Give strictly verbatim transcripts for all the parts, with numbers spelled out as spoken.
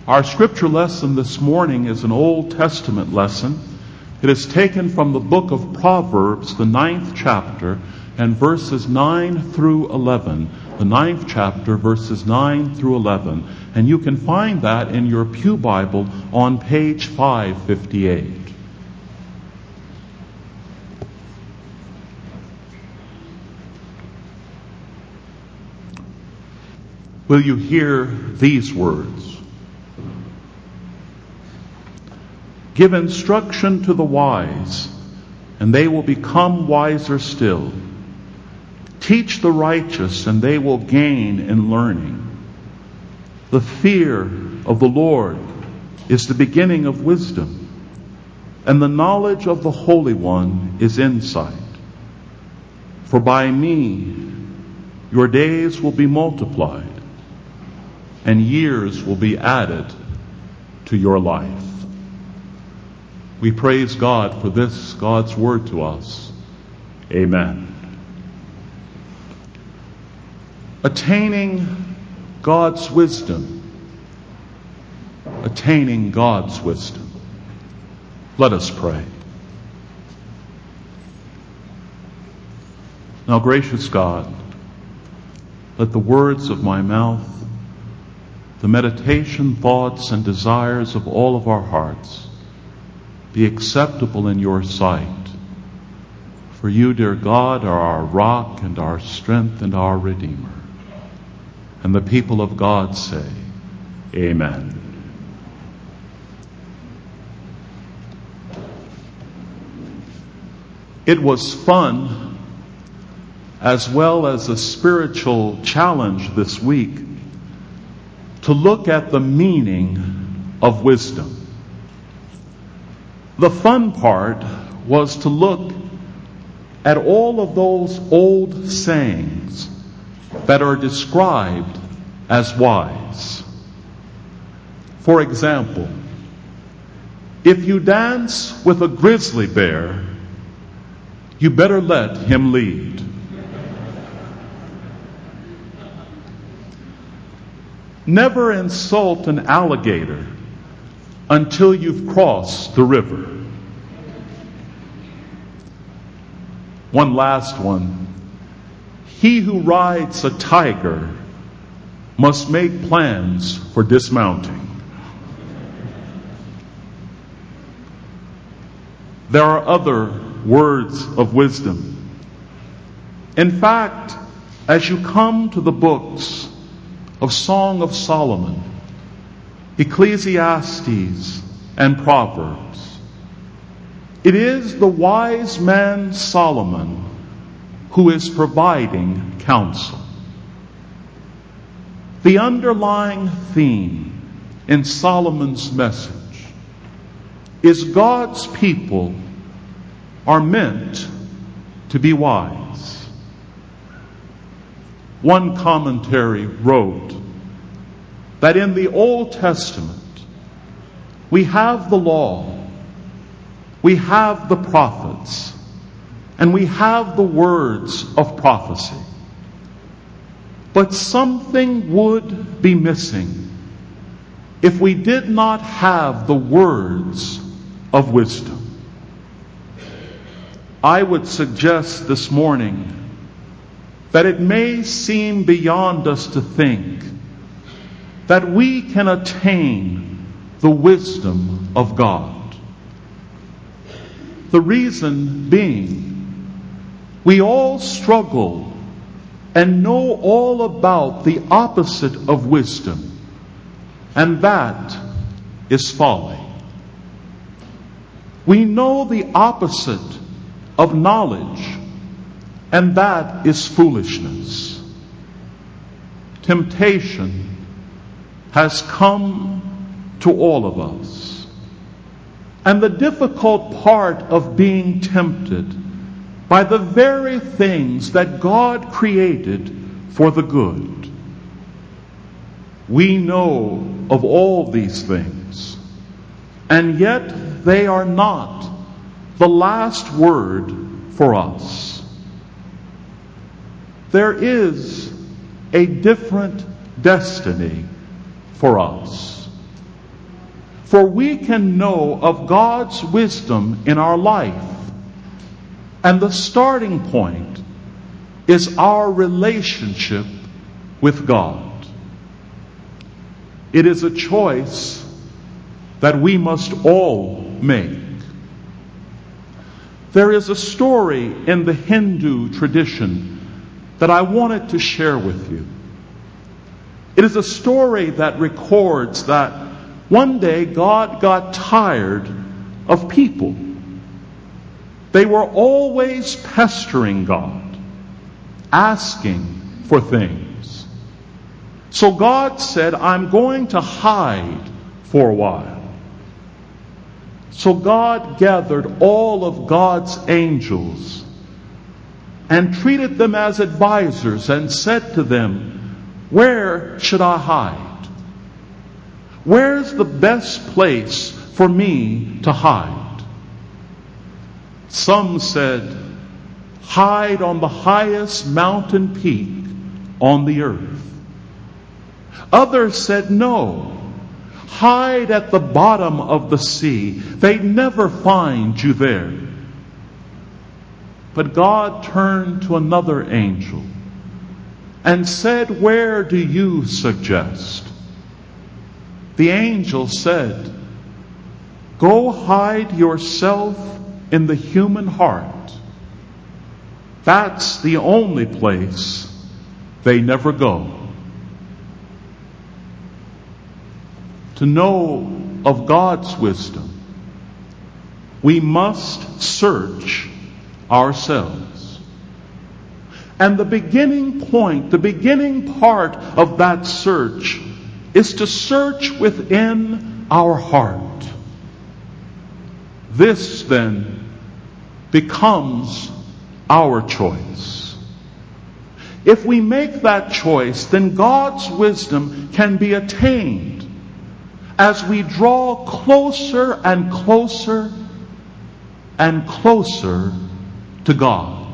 Our scripture lesson this morning is an Old Testament lesson. It is taken from the book of Proverbs, the ninth chapter, and verses nine through eleven. The ninth chapter, verses nine through eleven. And you can find that in your Pew Bible on page five fifty-eight. Will you hear these words? Give instruction to the wise, and they will become wiser still. Teach the righteous, and they will gain in learning. The fear of the Lord is the beginning of wisdom, and the knowledge of the Holy One is insight. For by me your days will be multiplied, and years will be added to your life. We praise God for this, God's word to us. Amen. Attaining God's wisdom. Attaining God's wisdom. Let us pray. Now, gracious God, let the words of my mouth, the meditation, thoughts, and desires of all of our hearts be acceptable in your sight. For you, dear God, are our rock and our strength and our Redeemer. And the people of God say, Amen. It was fun as well as a spiritual challenge this week to look at the meaning of wisdom. The fun part was to look at all of those old sayings that are described as wise. For example, if you dance with a grizzly bear, you better let him lead. Never insult an alligator until you've crossed the river. One last one. He who rides a tiger must make plans for dismounting. There are other words of wisdom. In fact, as you come to the books of Song of Solomon, Ecclesiastes, and Proverbs, it is the wise man Solomon who is providing counsel. The underlying theme in Solomon's message is God's people are meant to be wise. One commentary wrote that in the Old Testament we have the law, we have the prophets, and we have the words of prophecy. But something would be missing if we did not have the words of wisdom. I would suggest this morning that it may seem beyond us to think that we can attain the wisdom of God. The reason being, we all struggle and know all about the opposite of wisdom, and that is folly. We know the opposite of knowledge, and that is foolishness. Temptation has come to all of us. And the difficult part of being tempted by the very things that God created for the good. We know of all these things, and yet they are not the last word for us. There is a different destiny for us. For we can know of God's wisdom in our life. And the starting point is our relationship with God. It is a choice that we must all make. There is a story in the Hindu tradition that I wanted to share with you. It is a story that records that one day God got tired of people. They were always pestering God, asking for things. So God said, I'm going to hide for a while. So God gathered all of God's angels and treated them as advisors and said to them, where should I hide? Where's the best place for me to hide? Some said, hide on the highest mountain peak on the earth. Others said, no, hide at the bottom of the sea. They'd never find you there. But God turned to another angel and said, where do you suggest? The angel said, go hide yourself in the human heart. That's the only place they never go. To know of God's wisdom, we must search ourselves. And the beginning point, the beginning part of that search is to search within our heart. This then becomes our choice. If we make that choice, then God's wisdom can be attained as we draw closer and closer and closer to God.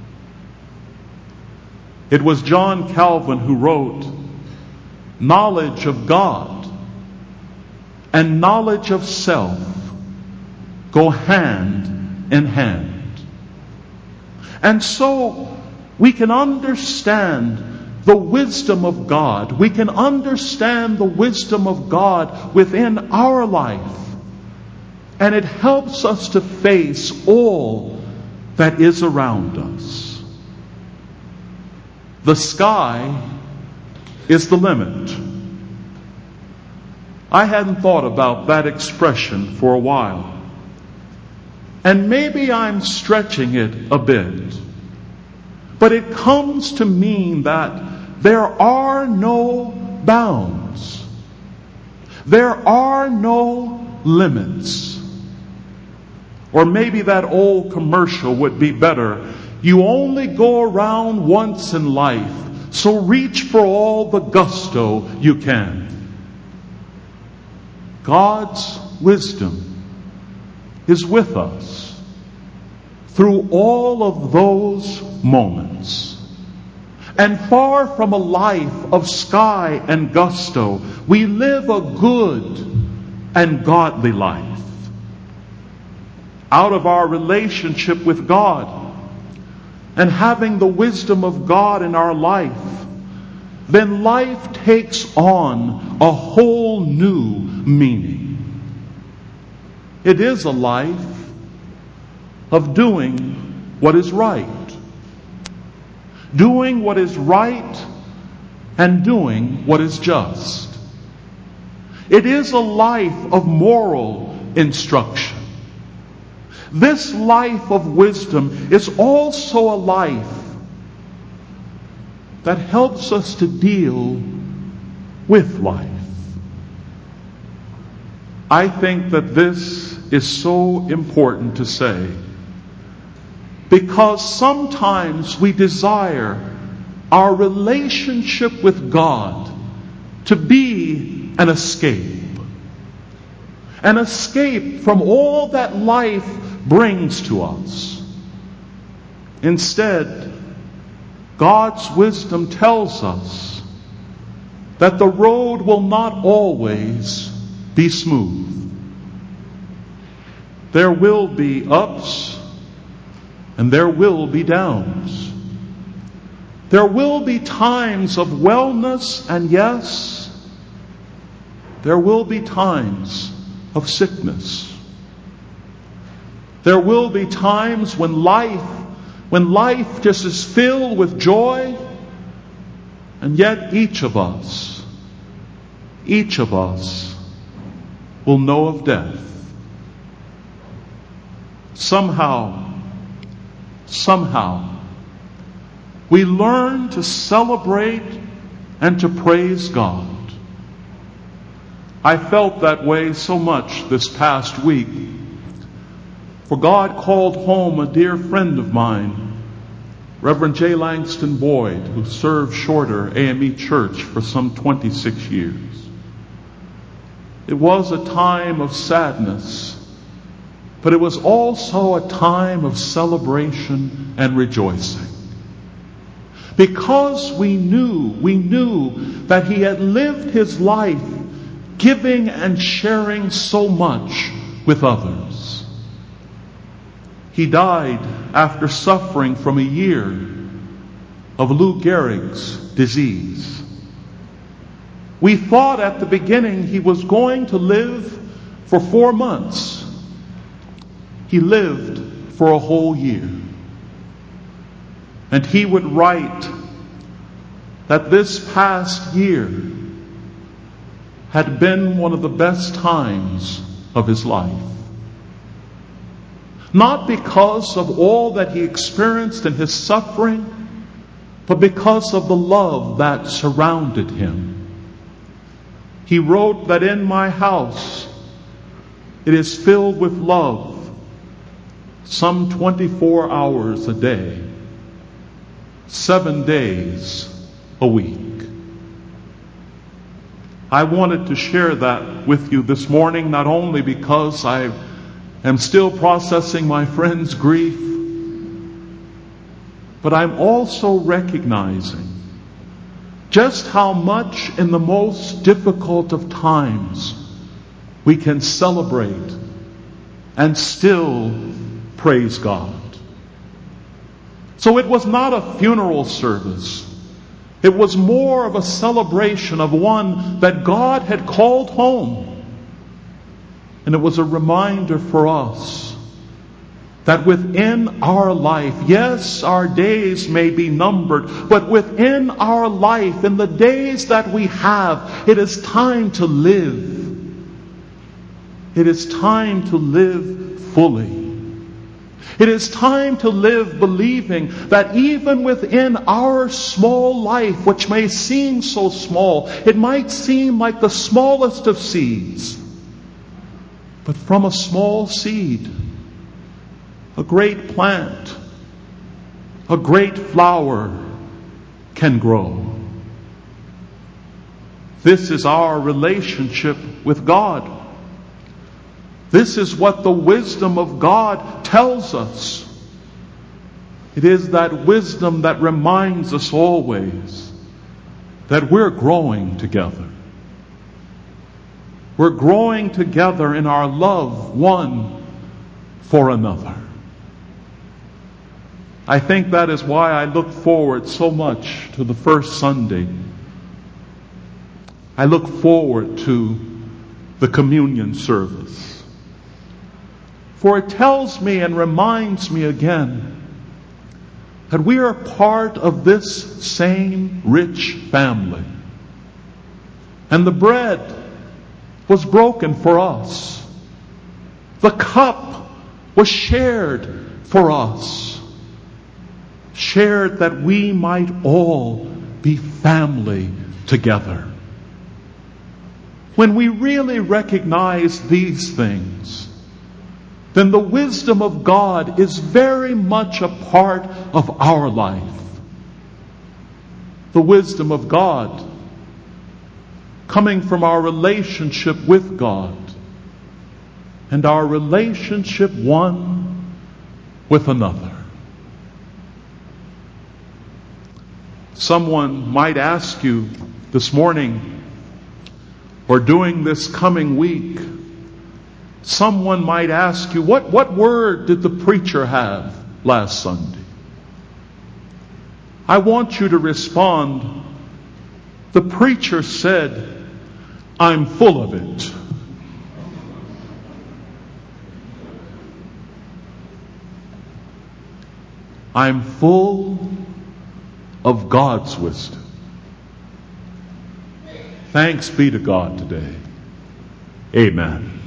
It was John Calvin who wrote, knowledge of God and knowledge of self go hand in hand. And so we can understand the wisdom of God. We can understand the wisdom of God within our life. And it helps us to face all that is around us. The sky is the limit. I hadn't thought about that expression for a while. And maybe I'm stretching it a bit. But it comes to mean that there are no bounds. There are no limits. Or maybe that old commercial would be better. You only go around once in life. So reach for all the gusto you can. God's wisdom is with us through all of those moments. And far from a life of sky and gusto, we live a good and godly life. Out of our relationship with God and having the wisdom of God in our life, then life takes on a whole new meaning. It is a life of doing what is right. Doing what is right and doing what is just. It is a life of moral instruction. This life of wisdom is also a life that helps us to deal with life. I think that this is so important to say because sometimes we desire our relationship with God to be an escape. An escape from all that life brings to us. Instead, God's wisdom tells us that the road will not always be smooth. There will be ups and there will be downs. There will be times of wellness, and yes, there will be times of sickness. There will be times when life, when life just is filled with joy, and yet each of us, each of us will know of death. Somehow, somehow, we learn to celebrate and to praise God. I felt that way so much this past week. For God called home a dear friend of mine, Reverend J. Langston Boyd, who served Shorter A M E Church for some twenty-six years. It was a time of sadness, but it was also a time of celebration and rejoicing. Because we knew, we knew that he had lived his life giving and sharing so much with others. He died after suffering from a year of Lou Gehrig's disease. We thought at the beginning he was going to live for four months. He lived for a whole year. And he would write that this past year had been one of the best times of his life. Not because of all that he experienced in his suffering, but because of the love that surrounded him. He wrote that in my house it is filled with love, some twenty-four hours a day, seven days a week. I wanted to share that with you this morning, not only because I am still processing my friend's grief, but I'm also recognizing just how much in the most difficult of times we can celebrate and still praise God. So it was not a funeral service. It was more of a celebration of one that God had called home. And it was a reminder for us that within our life, yes, our days may be numbered, but within our life, in the days that we have, it is time to live. It is time to live fully. It is time to live believing that even within our small life, which may seem so small, it might seem like the smallest of seeds. But from a small seed, a great plant, a great flower can grow. This is our relationship with God. This is what the wisdom of God tells us. It is that wisdom that reminds us always that we're growing together. We're growing together in our love one for another. I think that is why I look forward so much to the first Sunday. I look forward to the communion service. For it tells me and reminds me again that we are part of this same rich family. And the bread was broken for us. The cup was shared for us. Shared that we might all be family together. When we really recognize these things, then the wisdom of God is very much a part of our life. The wisdom of God coming from our relationship with God and our relationship one with another. Someone might ask you this morning, or during this coming week, someone might ask you, what, what word did the preacher have last Sunday? I want you to respond, the preacher said, I'm full of it. I'm full of God's wisdom. Thanks be to God today. Amen.